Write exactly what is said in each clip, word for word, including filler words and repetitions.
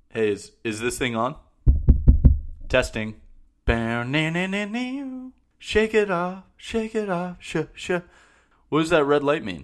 Hey, is, is this thing on? Testing. Shake it off, shake it off, sh sh. What does that red light mean?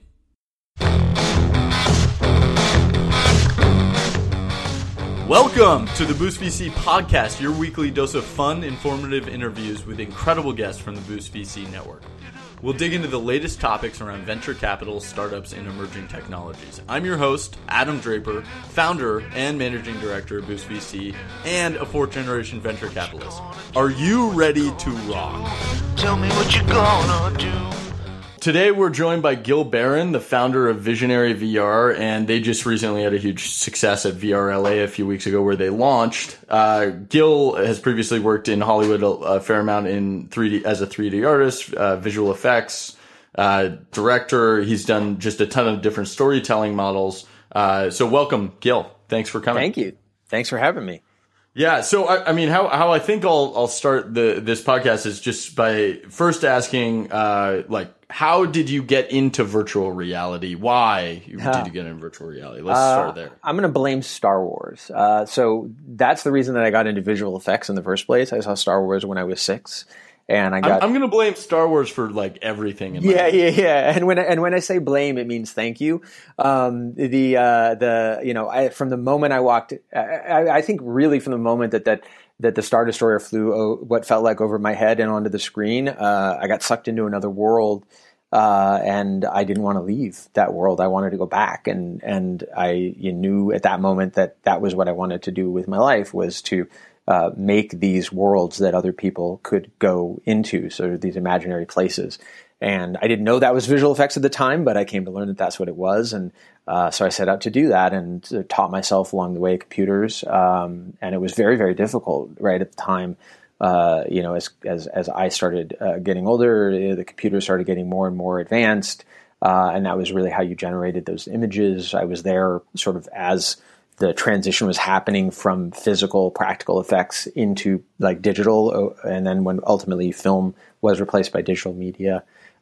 Welcome to the Boost V C podcast, your weekly dose of fun, informative interviews with incredible guests from the Boost V C network. We'll dig into the latest topics around venture capital, startups, and emerging technologies. I'm your host, Adam Draper, founder and managing director of Boost V C, and a fourth-generation venture capitalist. Are you ready to rock? Tell me what you're gonna do. Today we're joined by Gil Barron, the founder of Visionary V R, and they just recently had a huge success at V R L A a few weeks ago where they launched. Uh, Gil has previously worked in Hollywood a, a fair amount in three D as a three D artist, uh, visual effects, uh, director. He's done just a ton of different storytelling models. Uh, so welcome, Gil. Thanks for coming. Thank you. Thanks for having me. Yeah, so I, I mean, how how I think I'll I'll start the this podcast is just by first asking, uh, like, how did you get into virtual reality? Why uh, did you get into virtual reality? Let's uh, start there. I'm going to blame Star Wars. Uh, so that's the reason that I got into visual effects in the first place. I saw Star Wars when I was six. And I got. I'm, I'm going to blame Star Wars for like everything. In yeah, my yeah, yeah. And when I, and when I say blame, it means thank you. Um, the uh, the you know, I, from the moment I walked, I, I think really from the moment that that that the Star Destroyer flew o- what felt like over my head and onto the screen, uh, I got sucked into another world, uh, and I didn't want to leave that world. I wanted to go back, and and I you knew at that moment that that was what I wanted to do with my life, was to Uh, make these worlds that other people could go into, sort of these imaginary places. And I didn't know that was visual effects at the time, but I came to learn that that's what it was. And uh, so I set out to do that and uh, taught myself along the way computers. Um, and it was very, very difficult right at the time. Uh, you know, as as as I started uh, getting older, the computers started getting more and more advanced. Uh, and that was really how you generated those images. I was there sort of as the transition was happening from physical, practical effects into like digital, and then when ultimately film was replaced by digital media,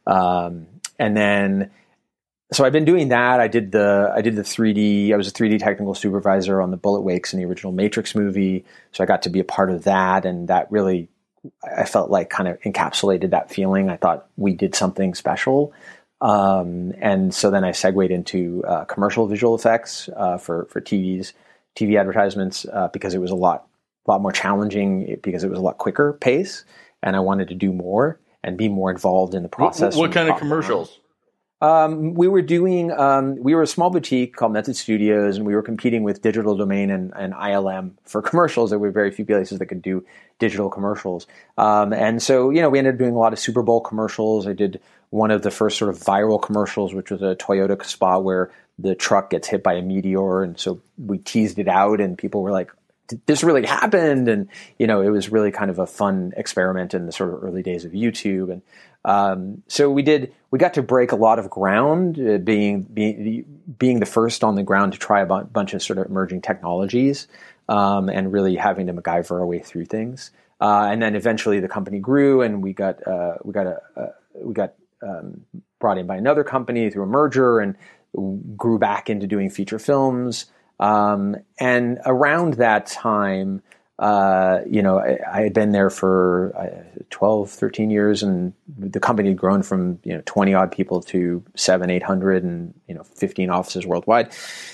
um, and then so I've been doing that. I did the I did the three D. I was a three D technical supervisor on the bullet wakes in the original Matrix movie, so I got to be a part of that, and that really I felt like kind of encapsulated that feeling. I thought we did something special. Um, and so then I segued into uh, commercial visual effects uh, for for T Vs, T V advertisements, uh, because it was a lot lot more challenging, because it was a lot quicker pace, and I wanted to do more and be more involved in the process. What, what kind of commercials? Um, we were doing, um, we were a small boutique called Method Studios, and we were competing with Digital Domain and, and I L M for commercials. There were very few places that could do digital commercials. Um, and so, you know, we ended up doing a lot of Super Bowl commercials. I did one of the first sort of viral commercials, which was a Toyota spot where the truck gets hit by a meteor. And so we teased it out, and people were like, this really happened. And, you know, it was really kind of a fun experiment in the sort of early days of YouTube. And, um, so we did, we got to break a lot of ground, uh, being, being, being the first on the ground to try a bu- bunch of sort of emerging technologies, um, and really having to MacGyver our way through things. Uh, and then eventually the company grew, and we got, uh, we got a, uh, we got, um, brought in by another company through a merger, and grew back into doing feature films. Um, and around that time, uh, you know, I, I had been there for uh, twelve, thirteen years, and the company had grown from, you know, twenty odd people to seven, eight hundred, and, you know, fifteen offices worldwide.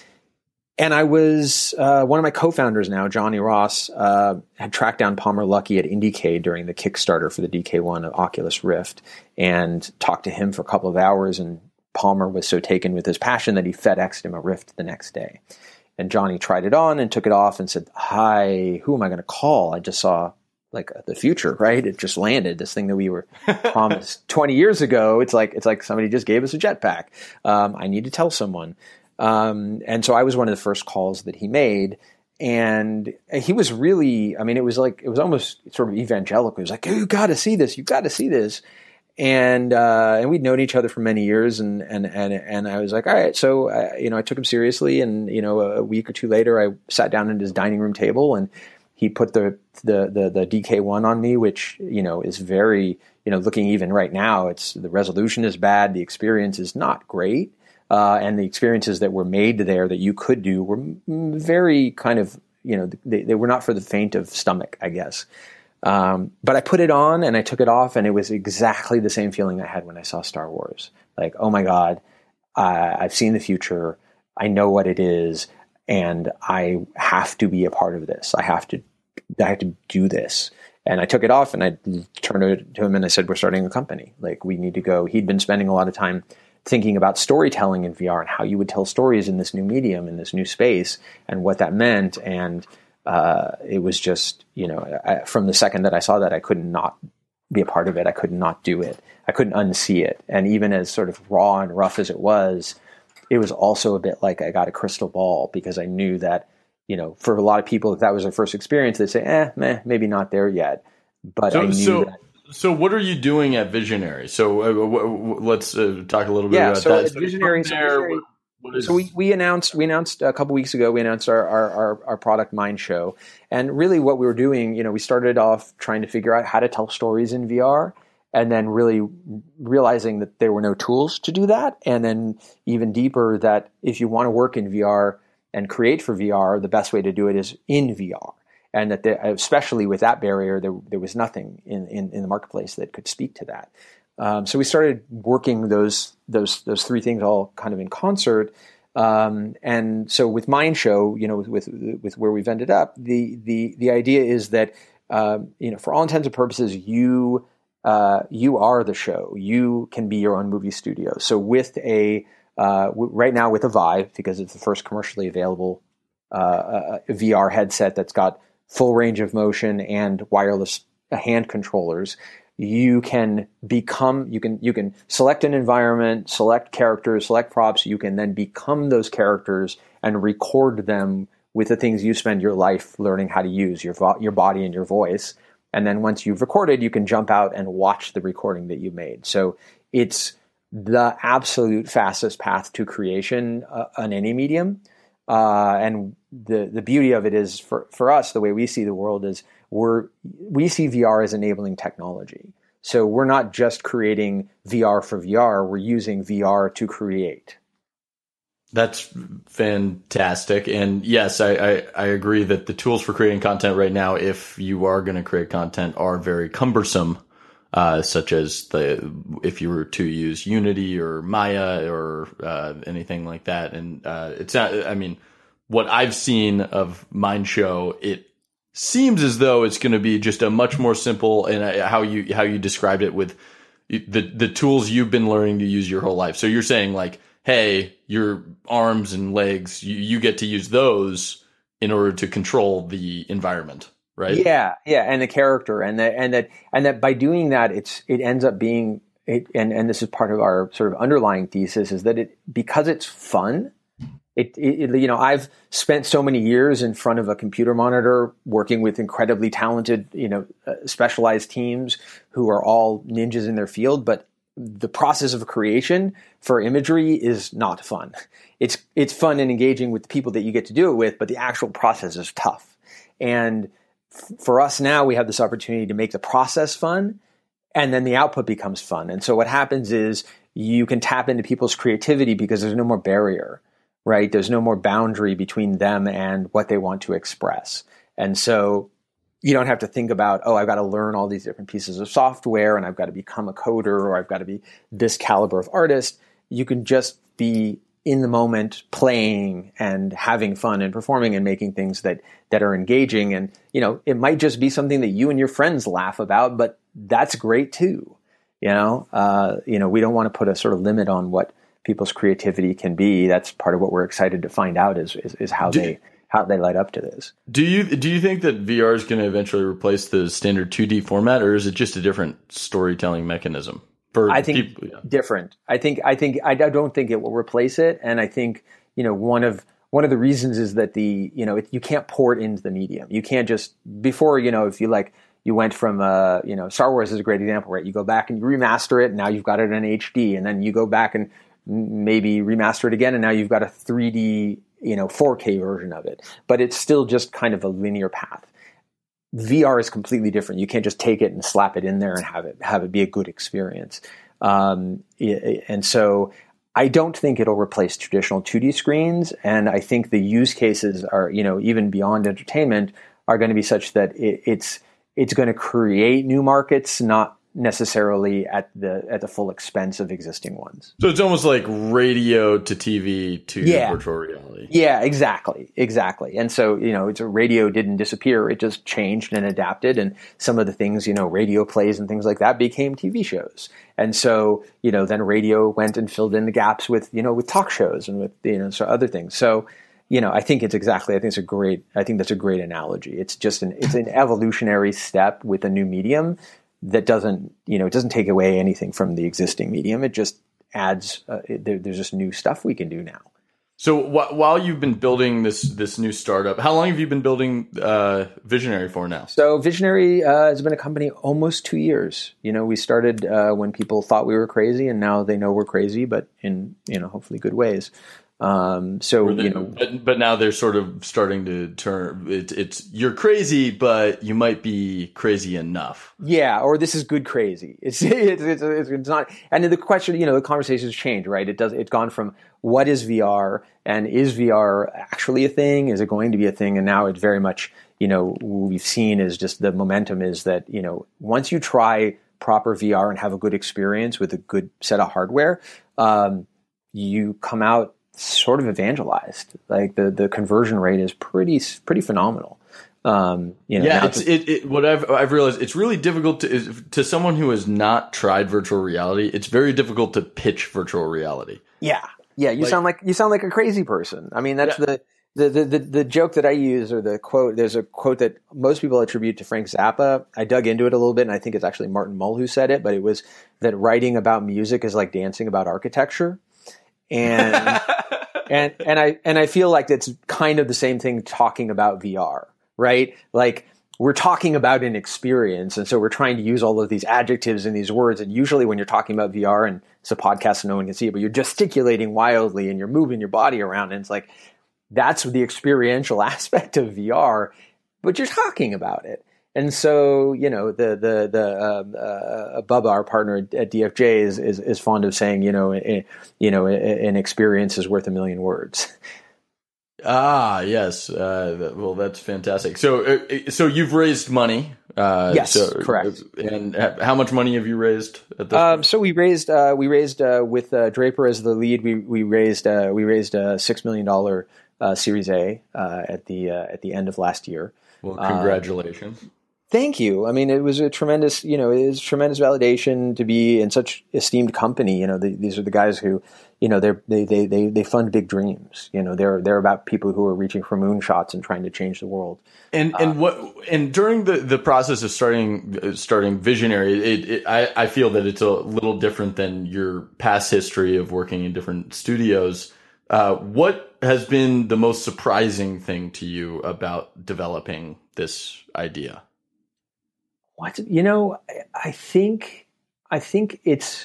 And I was, uh, one of my co-founders now, Johnny Ross, uh, had tracked down Palmer Luckey at Indiecade during the Kickstarter for the D K one of Oculus Rift, and talked to him for a couple of hours. And Palmer was so taken with his passion that he FedExed him a Rift the next day. And Johnny tried it on and took it off and said, hi, who am I going to call? I just saw like the future, right? It just landed, this thing that we were promised twenty years ago. It's like, it's like somebody just gave us a jetpack. Um, I need to tell someone. Um, and so I was one of the first calls that he made. And he was really, I mean, it was like, it was almost sort of evangelical. He was like, oh, you got to see this. You got to see this. And, uh, and we'd known each other for many years. And, and, and, and I was like, all right. So, uh, you know, I took him seriously. And, you know, a week or two later, I sat down at his dining room table, and he put the, the, the, the D K one on me, which, you know, is very, you know, looking even right now, it's, the resolution is bad. The experience is not great. Uh, and the experiences that were made there that you could do were very kind of you know, they, they were not for the faint of stomach, I guess. Um, but I put it on and I took it off, and it was exactly the same feeling I had when I saw Star Wars. Like, oh my God, uh, I've seen the future. I know what it is, and I have to be a part of this. I have to, I have to do this. And I took it off and I turned to him and I said, we're starting a company. Like, we need to go. He'd been spending a lot of time thinking about storytelling in V R and how you would tell stories in this new medium, in this new space, and what that meant. And uh, it was just, you know, I, from the second that I saw that, I could not be a part of it. I could not do it. I couldn't unsee it. And even as sort of raw and rough as it was, it was also a bit like I got a crystal ball, because I knew that, you know, for a lot of people, if that was their first experience, they'd say, eh, meh, maybe not there yet. But so, I knew so, that. So what are you doing at Visionary? So uh, w- w- let's uh, talk a little bit yeah, about so that. At So Visionary, there, Visionary what, what is... so we, we announced we announced a couple weeks ago, we announced our, our, our, our product Mind Show. And really what we were doing, you know, we started off trying to figure out how to tell stories in V R, and then really realizing that there were no tools to do that. And then even deeper, that if you want to work in V R and create for V R, the best way to do it is in V R. And that, there, especially with that barrier, there there was nothing in, in, in the marketplace that could speak to that. Um, so we started working those those those three things all kind of in concert. Um, and so with Mind Show, you know, with with, with where we've ended up, the the the idea is that um, you know, for all intents and purposes, you uh, you are the show. You can be your own movie studio. So with a uh, w- right now with a Vive, because it's the first commercially available uh, a V R headset that's got full range of motion and wireless hand controllers, you can become, you can, you can select an environment, select characters, select props. You can then become those characters and record them with the things you spend your life learning how to use, your, vo- your body and your voice. And then once you've recorded, you can jump out and watch the recording that you made. So it's the absolute fastest path to creation uh, on any medium. Uh, and the the beauty of it is, for, for us, the way we see the world is we're we see V R as enabling technology. So we're not just creating V R for V R, we're using V R to create. That's fantastic. And yes, I, I, I agree that the tools for creating content right now, if you are going to create content, are very cumbersome, uh, such as the if you were to use Unity or Maya or uh, anything like that. And uh, it's not, I mean, what I've seen of Mind Show, it seems as though it's going to be just a much more simple, and how you how you described it with the the tools you've been learning to use your whole life. So you're saying like, hey, your arms and legs, you, you get to use those in order to control the environment, right? Yeah, yeah, and the character, and that, and that, and that by doing that, it's it ends up being it, and and this is part of our sort of underlying thesis, is that it because it's fun. It, it, you know, I've spent so many years in front of a computer monitor working with incredibly talented, you know, uh, specialized teams who are all ninjas in their field, but the process of creation for imagery is not fun. It's it's fun and engaging with the people that you get to do it with, but the actual process is tough. And f- for us now, we have this opportunity to make the process fun, and then the output becomes fun. And so what happens is you can tap into people's creativity because there's no more barrier. Right? There's no more boundary between them and what they want to express. And so you don't have to think about, oh, I've got to learn all these different pieces of software and I've got to become a coder or I've got to be this caliber of artist. You can just be in the moment playing and having fun and performing and making things that, that are engaging. And, you know, it might just be something that you and your friends laugh about, but that's great too. You know, uh, you know, we don't want to put a sort of limit on what people's creativity can be. That's part of what we're excited to find out is is, is how do, they how they light up to this. Do you do you think that V R is going to eventually replace the standard two D format, or is it just a different storytelling mechanism? For I think people, yeah. different. I think I think I don't think it will replace it, and I think you know one of one of the reasons is that the you know it, you can't port into the medium. You can't just before you know if you like. You went from, uh, you know, Star Wars is a great example, right? You go back and you remaster it, and now you've got it in H D, and then you go back and maybe remaster it again, and now you've got a three D, you know, four K version of it. But it's still just kind of a linear path. V R is completely different. You can't just take it and slap it in there and have it have it be a good experience. Um, and so I don't think it'll replace traditional two D screens, and I think the use cases are, you know, even beyond entertainment, are going to be such that it, it's it's going to create new markets, not necessarily at the at the full expense of existing ones. So it's almost like radio to T V to yeah. virtual reality. Yeah, exactly, exactly. And so, you know, it's a radio didn't disappear; it just changed and adapted. And some of the things, you know, radio plays and things like that became T V shows. And so, you know, then radio went and filled in the gaps with, you know, with talk shows and with, you know, so other things. So, you know, I think it's exactly. I think it's a great. I think that's a great analogy. It's just an it's an evolutionary step with a new medium. That doesn't, you know, it doesn't take away anything from the existing medium. It just adds, uh, it, there, there's just new stuff we can do now. So wh- while you've been building this this new startup, how long have you been building uh, Visionary for now? So Visionary uh, has been a company almost two years. You know, we started uh, when people thought we were crazy, and now they know we're crazy, but in, you know, hopefully good ways. Um, so, they, you know, but, but now they're sort of starting to turn, it, it's, you're crazy, but you might be crazy enough. Yeah. Or this is good crazy. It's, it's, it's, it's, it's not, and the question, you know, the conversations change, right? It does, it's gone from what is V R and is V R actually a thing? Is it going to be a thing? And now it's very much, you know, what we've seen is just the momentum is that, you know, once you try proper V R and have a good experience with a good set of hardware, um, you come out sort of evangelized. Like the, the conversion rate is pretty pretty phenomenal. Um, you know, yeah, it's it, it. What I've I've realized, it's really difficult to is, to someone who has not tried virtual reality. It's very difficult to pitch virtual reality. Yeah, yeah. You like, sound like you sound like a crazy person. I mean, that's yeah. the. The, the, the, the joke that I use, or the quote, there's a quote that most people attribute to Frank Zappa. I dug into it a little bit, and I think it's actually Martin Mull who said it, but it was that writing about music is like dancing about architecture. And and and I and I feel like it's kind of the same thing talking about V R, right? Like we're talking about an experience, and so we're trying to use all of these adjectives and these words. And usually, when you're talking about V R, and it's a podcast, so no one can see it, but you're gesticulating wildly and you're moving your body around, and it's like that's the experiential aspect of V R, but you're talking about it. And so, you know, the the the uh, uh, Bubba, our partner at D F J, is is, is fond of saying, you know, a, you know, a, an experience is worth a million words. Ah, yes. Uh, well, that's fantastic. So, uh, so you've raised money. Uh, yes, so, correct. And how much money have you raised at this um, point? So we raised uh, we raised uh, with uh, Draper as the lead. We we raised uh, we raised a six million dollar uh, Series A uh, at the uh, at the end of last year. Well, congratulations. Uh, Thank you. I mean, it was a tremendous, you know, it was tremendous validation to be in such esteemed company. You know, the, these are the guys who, you know, they're, they they they they fund big dreams. You know, they're they're about people who are reaching for moonshots and trying to change the world. And and uh, what and during the, the process of starting starting Visionary, it, it, I I feel that it's a little different than your past history of working in different studios. Uh, what has been the most surprising thing to you about developing this idea? What, you know, I think I think it's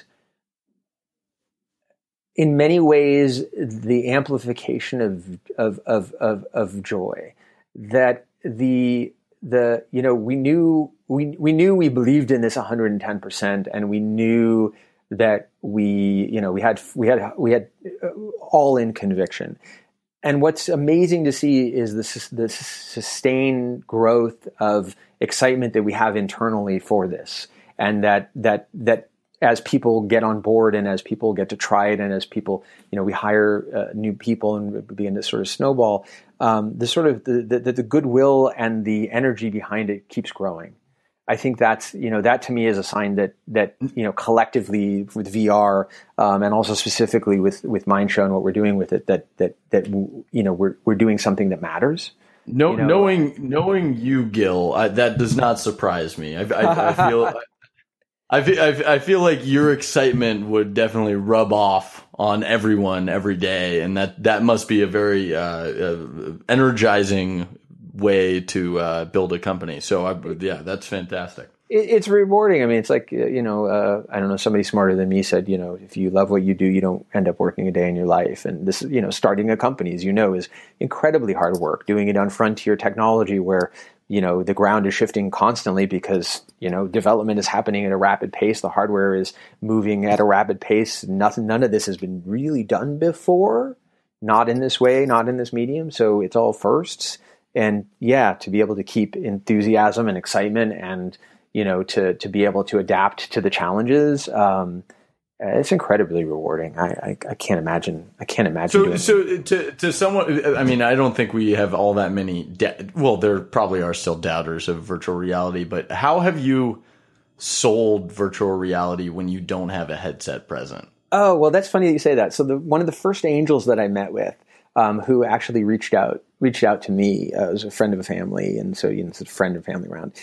in many ways the amplification of of of of, of joy. That the the you know we knew we we knew we believed in this one hundred ten percent, and we knew that we you know we had we had we had all in conviction. And what's amazing to see is the, the sustained growth of excitement that we have internally for this, and that that that as people get on board and as people get to try it, and as people, you know, we hire uh, new people and begin to sort of snowball, um, the sort of the, the the goodwill and the energy behind it keeps growing. I think that's, you know, that to me is a sign that, that, you know, collectively with V R, um, and also specifically with, with Mindshow and what we're doing with it, that, that, that, you know, we're, we're doing something that matters. No, you know? knowing, knowing you, Gil, I, that does not surprise me. I, I, I feel, I, I, I feel like your excitement would definitely rub off on everyone every day. And that, that must be a very, uh, uh energizing way to uh, build a company. So I, yeah, that's fantastic. It, it's rewarding. I mean, it's like, you know, uh, I don't know, somebody smarter than me said, you know, if you love what you do, you don't end up working a day in your life. And this, you know, starting a company, as you know, is incredibly hard work. Doing it on frontier technology where you know, the ground is shifting constantly because, you know, development is happening at a rapid pace. The hardware is moving at a rapid pace. Nothing, none of this has been really done before, not in this way, not in this medium. So it's all firsts. And yeah, to be able to keep enthusiasm and excitement and, you know, to, to be able to adapt to the challenges, um, it's incredibly rewarding. I, I, I can't imagine. I can't imagine. So, doing so it. to to someone, I mean, I don't think we have all that many. Da- well, there probably are still doubters of virtual reality, but how have you sold virtual reality when you don't have a headset present? Oh, well, that's funny that you say that. So, the one of the first angels that I met with, um, who actually reached out reached out to me, uh, was a friend of a family, and so you know, it's a friend and family round,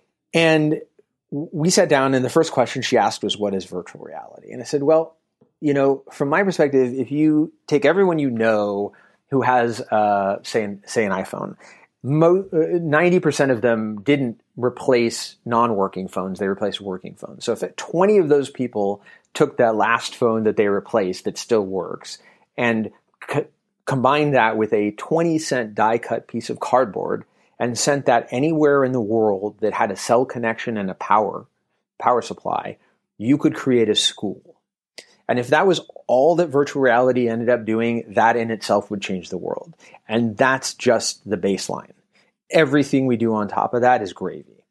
and we sat down, and the first question she asked was, what is virtual reality? And I said, well, you know, from my perspective, if you take everyone you know who has, uh, say, an, say an iPhone, mo- ninety percent of them didn't replace non-working phones. They replaced working phones. So if twenty of those people took that last phone that they replaced that still works and co- combined that with a twenty cent die-cut piece of cardboard and sent that anywhere in the world that had a cell connection and a power power supply, you could create a school. And if that was all that virtual reality ended up doing, that in itself would change the world. And that's just the baseline. Everything we do on top of that is gravy.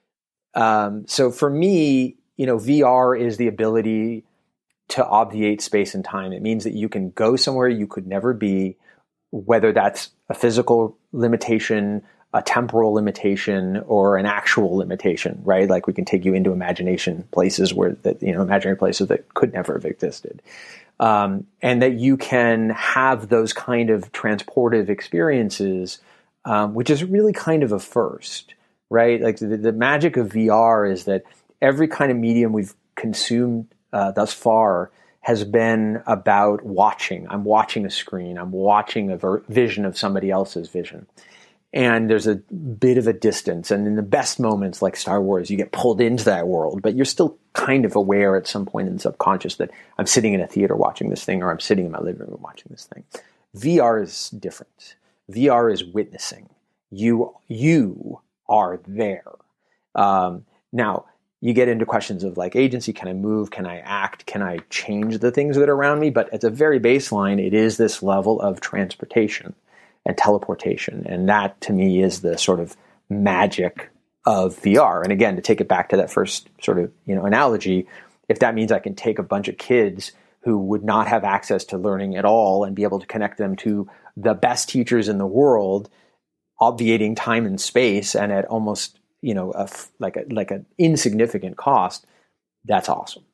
Um, so for me, you know, V R is the ability to obviate space and time. It means that you can go somewhere you could never be, whether that's a physical limitation, a temporal limitation, or an actual limitation, right? Like we can take you into imagination places where that, you know, imaginary places that could never have existed. Um, and that you can have those kind of transportive experiences, um, which is really kind of a first, right? Like the, the magic of V R is that every kind of medium we've consumed uh, thus far has been about watching. I'm watching a screen. I'm watching a ver- vision of somebody else's vision. And there's a bit of a distance. And in the best moments, like Star Wars, you get pulled into that world, but you're still kind of aware at some point in the subconscious that I'm sitting in a theater watching this thing, or I'm sitting in my living room watching this thing. V R is different. V R is witnessing. You, you are there. Um, now, you get into questions of like agency. Can I move? Can I act? Can I change the things that are around me? But at the very baseline, it is this level of transportation and teleportation. And that, to me, is the sort of magic of V R. And again, to take it back to that first sort of, you know, analogy, if that means I can take a bunch of kids who would not have access to learning at all and be able to connect them to the best teachers in the world, obviating time and space and at almost, you know, a, like a, like an insignificant cost, that's awesome.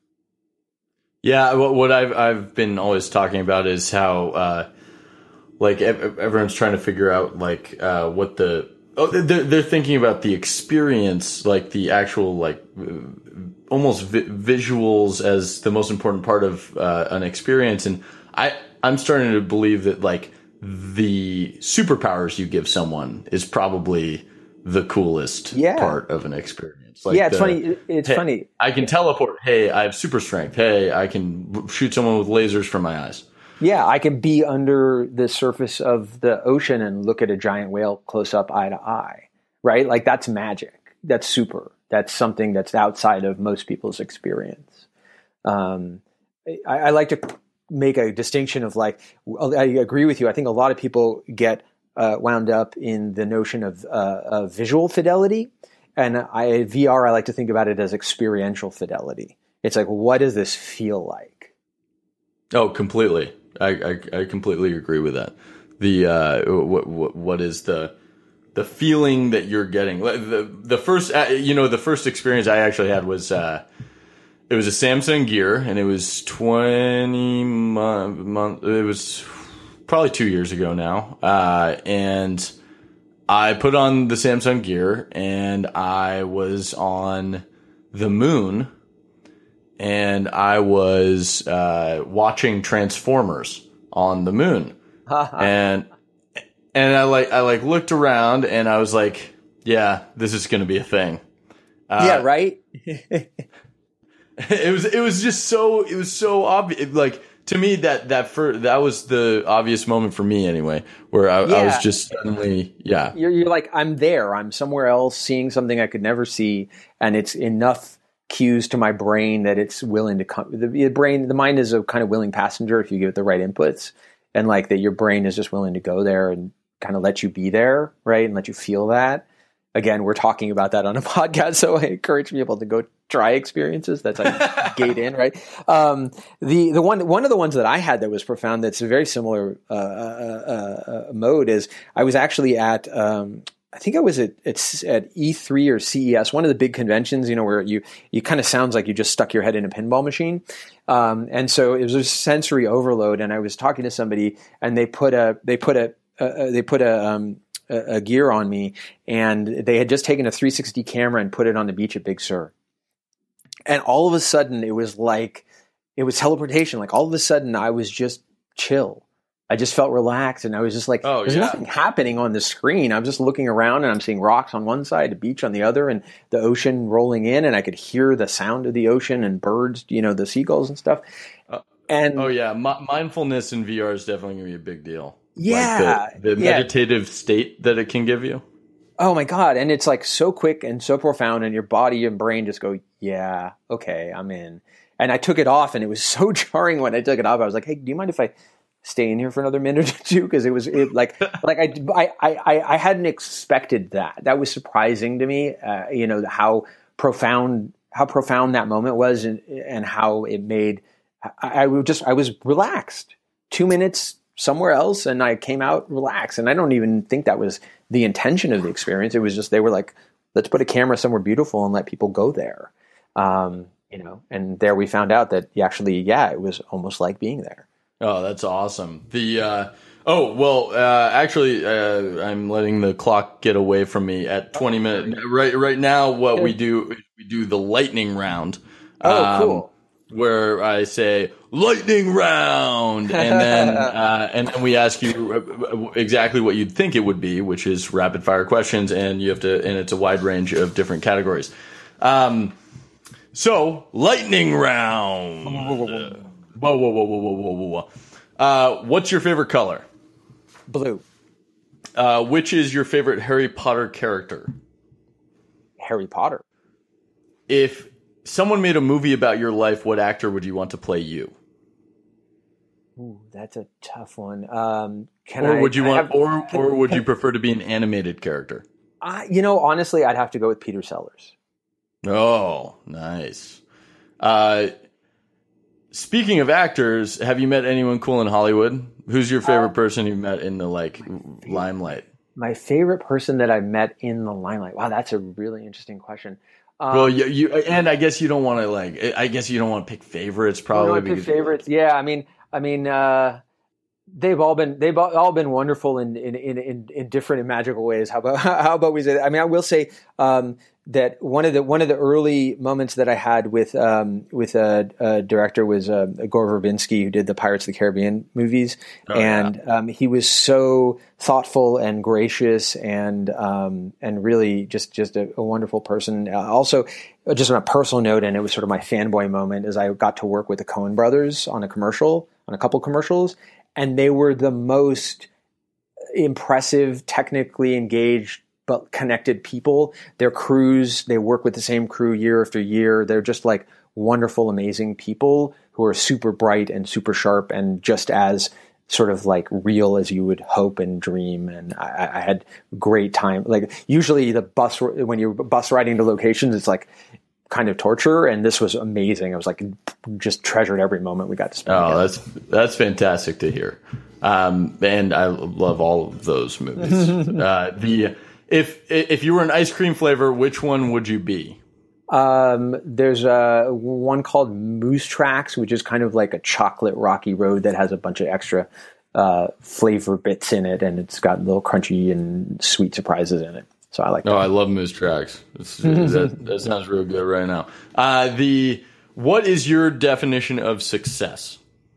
Yeah. What, what I've, I've been always talking about is how, uh, like everyone's trying to figure out like uh, what the oh they're they're thinking about the experience, like the actual like almost vi- visuals as the most important part of uh, an experience. And I I'm starting to believe that like the superpowers you give someone is probably the coolest yeah. part of an experience. Like yeah, it's the, funny. It's hey, funny. I can teleport. Hey, I have super strength. Hey, I can shoot someone with lasers from my eyes. Yeah, I can be under the surface of the ocean and look at a giant whale close up eye to eye, right? Like that's magic. That's super. That's something that's outside of most people's experience. Um, I, I like to make a distinction of like, I agree with you. I think a lot of people get uh, wound up in the notion of, uh, of visual fidelity. And I, V R, I like to think about it as experiential fidelity. It's like, what does this feel like? Oh, completely. I, I, I completely agree with that. The uh, what, what what is the the feeling that you're getting? The the first you know the first experience I actually had was uh, it was a Samsung Gear, and it was twenty month, month it was probably two years ago now, uh, and I put on the Samsung Gear and I was on the moon. And I was uh, watching Transformers on the moon, and and I like I like looked around and I was like, yeah, this is going to be a thing. Uh, yeah, right. it was it was just so it was so obvious. Like to me that that for that was the obvious moment for me anyway, where I, Yeah. I was just suddenly, yeah. You're, you're like, I'm there. I'm somewhere else seeing something I could never see. And it's enough cues to my brain that it's willing to come. The, the brain, the mind is a kind of willing passenger if you give it the right inputs. And like that your brain is just willing to go there and kind of let you be there, right? And let you feel that. Again, we're talking about that on a podcast, so I encourage people to go try experiences. That's like gate in, right? Um, the the one one of the ones that I had that was profound, that's a very similar uh, uh, uh, mode, is I was actually at um, I think I was at, at at E three or C E S, one of the big conventions, you know, where you you kind of sounds like you just stuck your head in a pinball machine, um, and so it was a sensory overload. And I was talking to somebody, and they put a they put a uh, they put a um, a, a gear on me, and they had just taken a three sixty camera and put it on the beach at Big Sur. And all of a sudden, it was like, it was teleportation. Like all of a sudden, I was just chill. I just felt relaxed, and I was just like, oh, there's yeah. nothing happening on the screen. I'm just looking around, and I'm seeing rocks on one side, the beach on the other, and the ocean rolling in, and I could hear the sound of the ocean and birds, you know, the seagulls and stuff. Uh, and oh yeah, M- mindfulness in V R is definitely going to be a big deal. Yeah, like the, the yeah. meditative state that it can give you. Oh my God. And it's like so quick and so profound, and your body and brain just go, yeah, okay, I'm in. And I took it off, and it was so jarring when I took it off. I was like, hey, do you mind if I stay in here for another minute or two? Because it was it, like, like I, I, I, I hadn't expected that. That was surprising to me. Uh, you know, how profound, how profound that moment was, and, and how it made, I, I would just, I was relaxed. Two minutes somewhere else, and I came out relaxed. And I don't even think that was the intention of the experience. It was just, they were like, let's put a camera somewhere beautiful and let people go there. Um, you know, and there we found out that actually, yeah, it was almost like being there. Oh, that's awesome. The, uh, oh, well, uh, actually, uh, I'm letting the clock get away from me at twenty minutes. Right, right now, what we do, we do the lightning round. Oh, um, cool. Where I say lightning round, and then uh, and then we ask you exactly what you'd think it would be, which is rapid fire questions, and you have to, and it's a wide range of different categories. Um, so lightning round. Whoa, whoa, whoa, whoa, whoa, whoa, whoa, whoa. Uh, what's your favorite color? Blue. Uh, which is your favorite Harry Potter character? Harry Potter. If someone made a movie about your life, what actor would you want to play you? Ooh, that's a tough one. Um, can or I, would you I want, have, or can, or would can, you prefer to be an animated character? Uh, you know, honestly, I'd have to go with Peter Sellers. Oh, nice. Uh, speaking of actors, have you met anyone cool in Hollywood? Who's your favorite uh, person you've met in the like limelight? My favorite person that I've met in the limelight. Wow, that's a really interesting question. Um, well, you, you and I guess you don't want to like. I guess you don't want to pick favorites, probably. Pick favorites, yeah. I mean, I mean, uh, they've all been they've all been wonderful in in, in in different and magical ways. How about how about we say that? I mean, I will say um, that one of the one of the early moments that I had with um, with a, a director was uh, Gore Verbinski, who did the Pirates of the Caribbean movies, oh, and yeah. um, he was so thoughtful and gracious and um, and really just just a, a wonderful person. Uh, also, just on a personal note, and it was sort of my fanboy moment, is I got to work with the Coen brothers on a commercial, on a couple commercials. And they were the most impressive, technically engaged, but connected people. Their crews, they work with the same crew year after year. They're just like wonderful, amazing people who are super bright and super sharp and just as sort of like real as you would hope and dream. And I, I had great time. Like usually the bus, when you're bus riding to locations, it's like kind of torture, and this was amazing. I was like, just treasured every moment we got to spend. Oh, together. that's that's fantastic to hear, um, and I love all of those movies. uh, the if if you were an ice cream flavor, which one would you be? Um, there's a one called Moose Tracks, which is kind of like a chocolate rocky road that has a bunch of extra uh, flavor bits in it, and it's got little crunchy and sweet surprises in it. So I like that. Oh, I love Moose Tracks. that, that sounds real good right now. Uh, the what is your definition of success?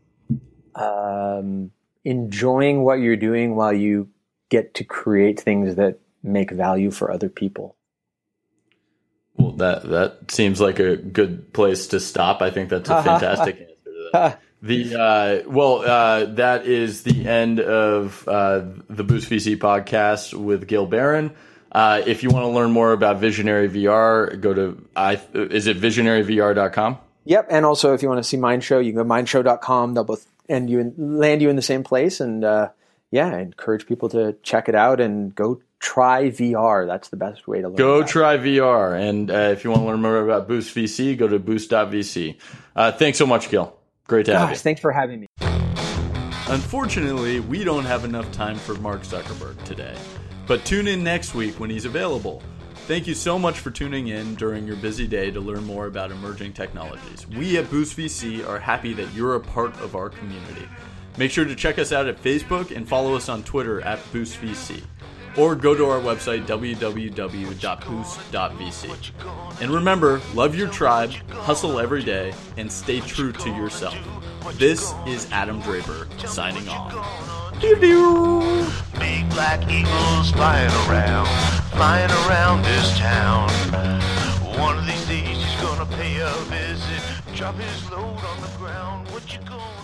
Um, enjoying what you're doing while you get to create things that make value for other people. Well, that that seems like a good place to stop. I think that's a fantastic answer to that. The uh, well, uh, that is the end of uh, the Boost V C podcast with Gil Barron. Uh, if you want to learn more about Visionary V R, go to I. Is it visionary v r dot com? Yep, and also if you want to see Mindshow, you can go mindshow dot com. They'll both end you in, land you in the same place, and uh, yeah, I encourage people to check it out and go try V R. That's the best way to learn. Go about try it. V R, and uh, if you want to learn more about Boost V C, go to boost dot v c. Uh, thanks so much, Gil. Great to Gosh, have you. Thanks for having me. Unfortunately, we don't have enough time for Mark Zuckerberg today, but tune in next week when he's available. Thank you so much for tuning in during your busy day to learn more about emerging technologies. We at Boost V C are happy that you're a part of our community. Make sure to check us out at Facebook and follow us on Twitter at Boost V C. Or go to our website, w w w dot boost dot v c. And remember, love your tribe, hustle every day, and stay true to yourself. This is Adam Draper, signing off. Doo-doo. Big black eagles flying around, flying around this town. One of these days he's gonna pay a visit, drop his load on the ground. What you gonna